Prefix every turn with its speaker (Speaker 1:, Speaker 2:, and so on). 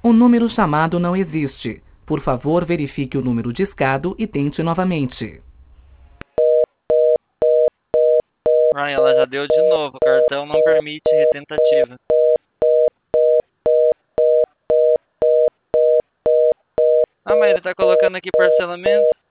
Speaker 1: O número chamado não existe. Por favor, verifique o número discado e tente novamente.
Speaker 2: Ai, ela já deu de novo. O cartão não permite retentativa. Ah, mas ele tá colocando aqui parcelamento.